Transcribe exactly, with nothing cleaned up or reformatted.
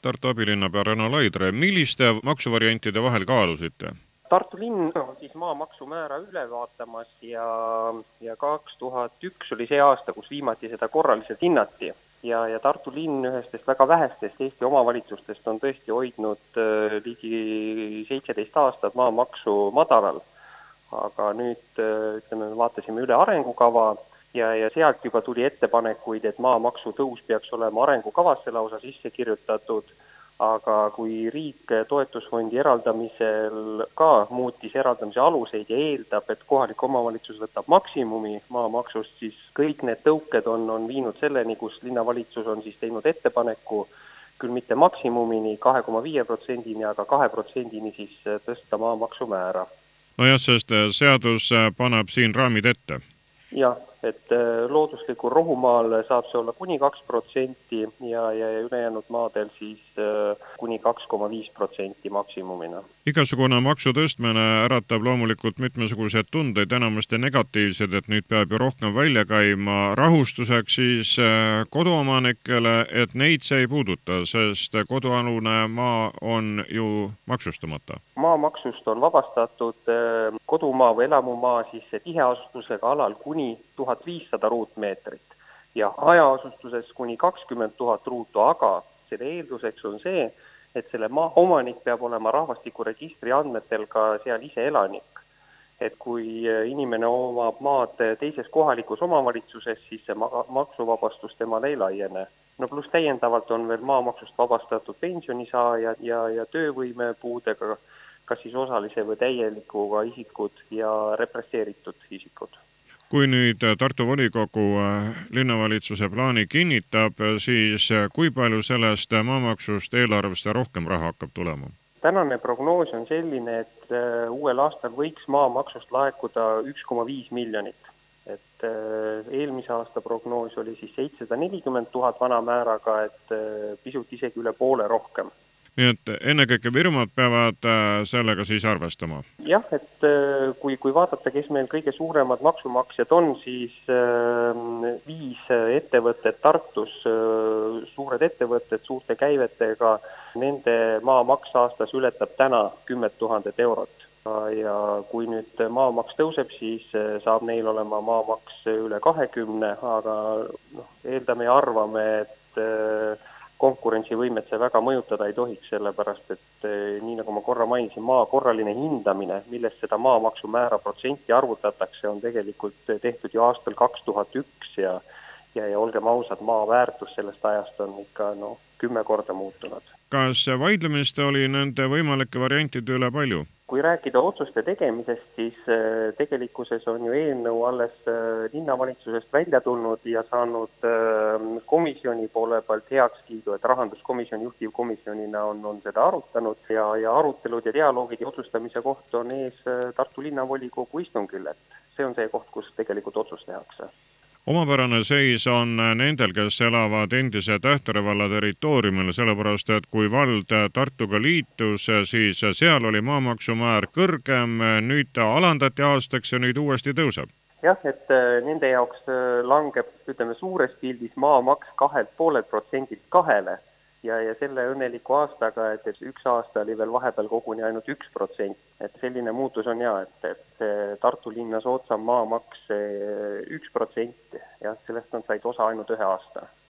Tartu abilinnapea Reno Laidre, milliste maksuvariantide vahel kaalusite? Tartu linn on siis maamaksumäära üle vaatamas ja, ja kaks tuhat üks oli see aasta, kus viimati seda korraliselt hinnati. Ja, ja Tartu linn ühestest väga vähestest Eesti omavalitsustest on tõesti hoidnud äh, ligi seitseteist aastat maamaksu madalal. Aga nüüd äh, ütleme, vaatasime üle arengukava ja, ja sealt juba tuli ettepanekuid, et maamaksu tõus peaks olema arengukavasse lausa sisse kirjutatud. Aga kui riik toetusfondi eraldamisel ka muutis eraldamise aluseid ja eeldab, et kohalik omavalitsus võtab maksimumi maamaksust, siis kõik need tõuked on, on viinud selleni, kus linnavalitsus on siis teinud ettepaneku küll mitte maksimumini kahe koma viie protsendini, aga kahe protsendini siis tõsta maamaksu määra. No jah, sest seadus paneb siin raamid ette. Jah, et looduslikul rohumaal saab see olla kuni kaks protsenti ja, ja ülejäänud maadel siis kuni kaks koma viis protsenti maksimumina. Igasugune maksu tõstmine äratab loomulikult mitmesugused tundeid, enamasti negatiivsed, et nüüd peab ju rohkem välja käima rahustuseks siis koduomanikele, et neid see ei puuduta, sest kodualune maa on ju maksustamata. Maamaksust on vabastatud kodumaa või elamumaa siis tiheasustusega alal kuni tuhat viissada ruutmeetrit ja hajaasustuses kuni kakskümmend tuhat ruutu, aga selle eelduseks on see, et selle maa omanik peab olema rahvastikuregistri andmetel ka seal ise elanik. Et kui inimene omab maad teises kohalikus omavalitsuses, siis see maksuvabastus temale ei laiene. No pluss täiendavalt on veel maamaksust vabastatud pensionisaajad ja, ja töövõime puudega, kas siis osalise või täielikuga isikud ja represseeritud isikud. Kui nüüd Tartu volikogu linnavalitsuse plaani kinnitab, siis kui palju sellest maamaksust eelarvesse rohkem raha hakkab tulema? Tänane prognoos on selline, et uuel aastal võiks maamaksust laekuda üks koma viis miljonit. Et eelmise aasta prognoos oli siis seitsesada nelikümmend tuhat vana määraga, et pisut isegi üle poole rohkem. Nii et ennekõike firmad peavad sellega siis arvestama? Jah, et kui, kui vaadata, kes meil kõige suuremad maksumaksjad on, siis viis ettevõtted Tartus, suured ettevõtted suurte käivetega, nende maamaks aastas ületab täna kümmet tuhandet eurot. Ja kui nüüd maamaks tõuseb, siis saab neil olema maamaks üle kahekümne, aga no, eeldame ja arvame, et konkurentsivõimet see väga mõjutada ei tohiks, sellepärast, et nii nagu ma korra mainisin, maa korraline hindamine, millest seda maamaksu määra protsenti arvutatakse, on tegelikult tehtud ju aastal kaks tuhat üks ja, ja, ja olgem ausad, maa väärtus sellest ajast on ikka no, kümme korda muutunud. Kas vaidlemist oli nende võimalike variantide üle palju? Kui rääkida otsuste tegemisest, siis tegelikkuses on ju eelnõu alles linnavalitsusest välja tulnud ja saanud komisjoni poole pealt heakskiidu, et rahanduskomisjon juhtivkomisjonina on, on seda arutanud ja, ja arutelud ja dialoogid ja otsustamise koht on ees Tartu linnavolikogu istungil, et see on see koht, kus tegelikult otsus tehakse. Omapärane seis on nendel, kes elavad endise Tähtore valla territooriumil, sellepärast, et kui vald Tartuga liitus, siis seal oli maamaksumäär kõrgem, nüüd ta alandati aastaks ja nüüd uuesti tõuseb. Jah, et nende jaoks langeb, ütleme, suures pildis maamaks kahelt poolelt protsendilt kahele ja, ja selle õnneliku aastaga, et, et üks aasta oli veel vahepeal koguni ainult üks protsent. Et selline muutus on ja, et, et Tartu linnas ootsam maamaks üks protsent ja sellest on said osa ainult ühe aasta.